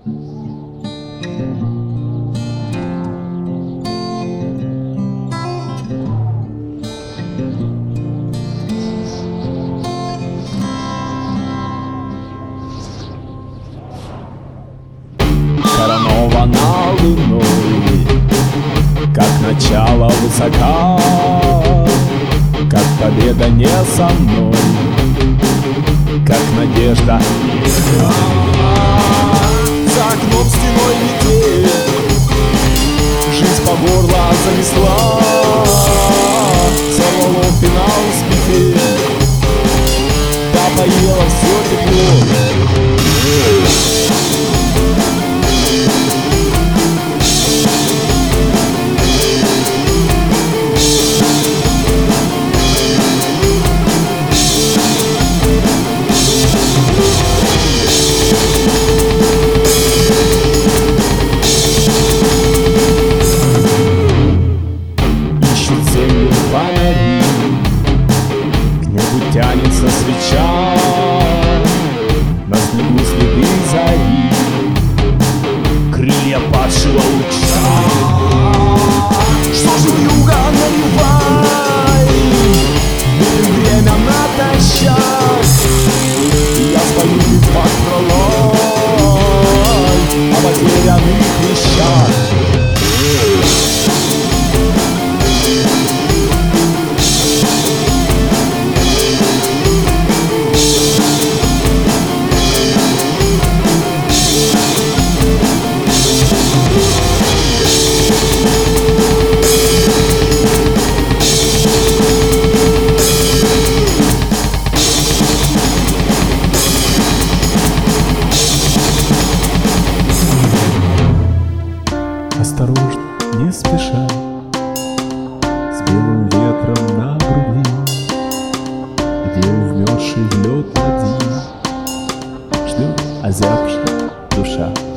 Коронована луной, как начало высока, как победа не со мной, как надежда. За окном стеной метель, жизнь по горло занесла, сорвало финал с петель, да поела все тепло. Тянется свеча, на снегу следы зари, крылья падшего луча. Что же вьюга наливай, будем время натощак, я спою битвах пролой о потерянных вещах. Осторожно, не спеша, с белым ветром на груди, где увмерзший в лед один ждет озябшая душа.